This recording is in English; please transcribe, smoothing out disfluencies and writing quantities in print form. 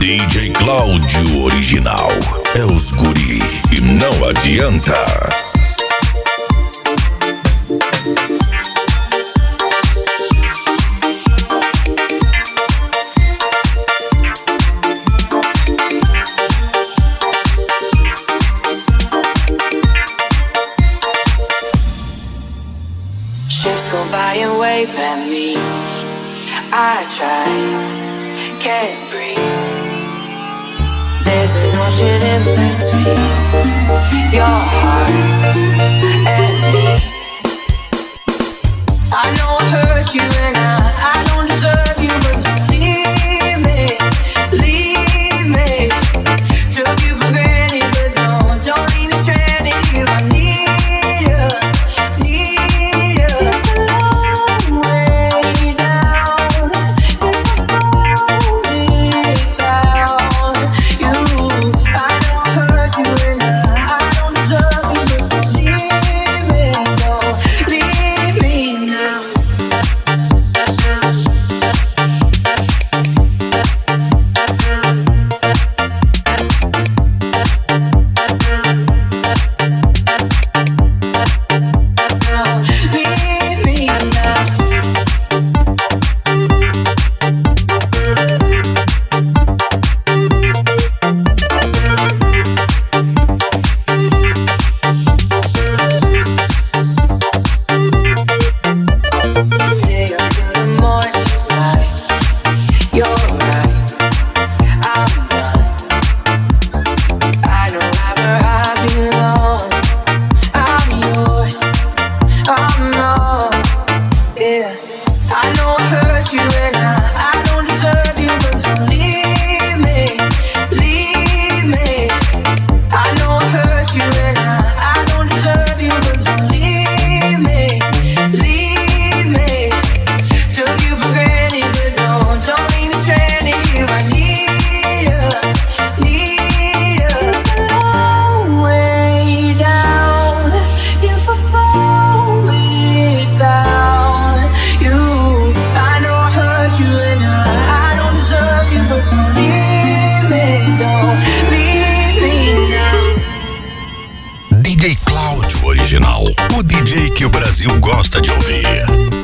DJ Cláudio Original. É os guri e não adianta. Ships go by and wave at me. I try, can't breathe. There's an ocean in between your heart and me. I know I hurt you and I don't deserve you, but you leave me. Took you for granted, but don't leave me stranded here. I need you. It's a long way down. It's a fall without you. I know I hurt you and I don't deserve you, but don't leave me now. Leave me now. Stay until the morning light. You're right, I'm done. I know right where I belong. I'm yours, I'm not. Yeah, I know I hurt you and I don't deserve you, but don't leave me. I know I hurt you and I don't deserve you, but don't leave me. Took you for granted, but don't leave me stranded here. I need you. It's a long way down. If I fall without you, I know I hurt you and I don't deserve you, but don't leave me now. DJ Cláudio Original. O DJ que o Brasil gosta de ouvir.